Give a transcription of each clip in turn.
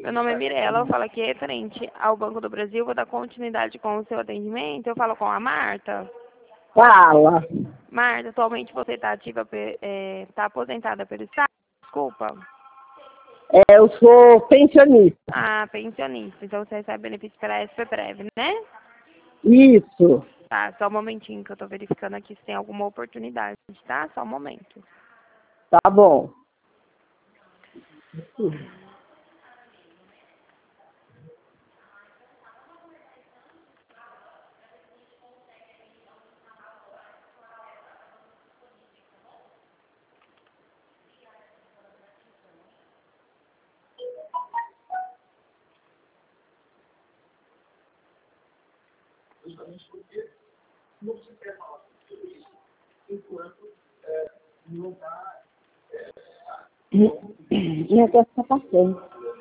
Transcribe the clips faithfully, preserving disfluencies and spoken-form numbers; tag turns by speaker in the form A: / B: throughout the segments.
A: Meu nome é Mirella, eu falo aqui referente ao Banco do Brasil, vou dar continuidade com o seu atendimento. Eu falo com a Marta.
B: Fala.
A: Marta, atualmente você está ativa, está aposentada pelo Estado? Desculpa.
B: É, eu sou pensionista.
A: Ah, pensionista. Então você recebe benefício pela S P Prev, né?
B: Isso.
A: Tá, só um momentinho que eu tô verificando aqui se tem alguma oportunidade, tá? Só um momento.
B: Tá bom.
C: Justamente porque não se quer falar sobre isso enquanto é, não está.
B: Minha voz está passando.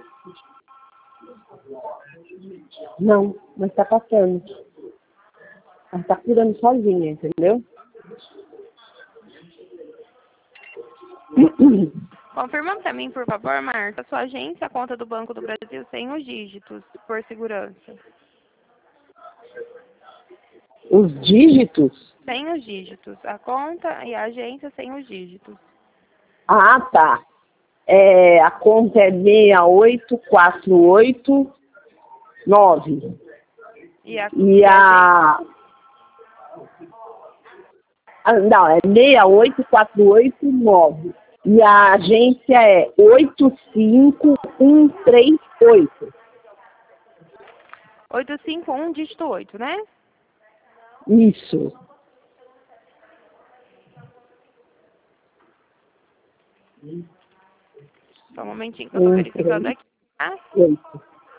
B: Não, mas está passando. Ela está curando sozinha, entendeu?
A: Confirma para mim, por favor, Marta, sua agência, a conta do Banco do Brasil sem os dígitos, por segurança.
B: Os dígitos?
A: Sem os dígitos. A conta e a agência sem os dígitos.
B: Ah, tá. É, a conta é seis oito quatro oito nove.
A: E a...
B: E a... Ah, não, é seis oito quatro oito nove. E a agência é oito cinco um três oito.
A: oito cinco um, dígito oito, né?
B: Isso.
A: Só um momentinho que eu tô
B: Um,
A: verificando
B: três,
A: aqui, tá?
B: oito.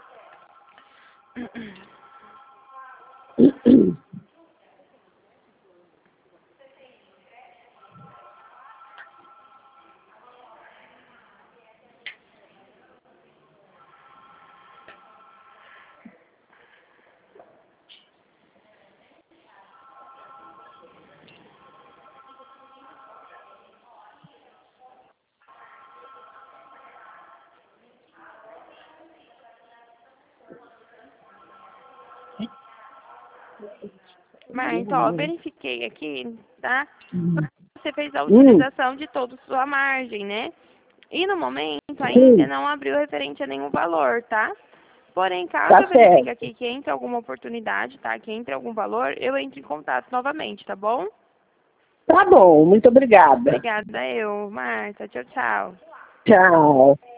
A: Mas, ó, eu verifiquei aqui, tá? Você fez a
B: Hum.
A: utilização de toda a sua margem, né? E no momento ainda
B: Sim.
A: não abriu referente a nenhum valor, tá? Porém, caso
B: Tá
A: eu verifique
B: certo.
A: aqui que entre alguma oportunidade, tá? Que entre algum valor, eu entro em contato novamente, tá bom?
B: Tá bom, muito obrigada.
A: Obrigada, eu, Marta. Tchau, tchau.
B: Tchau.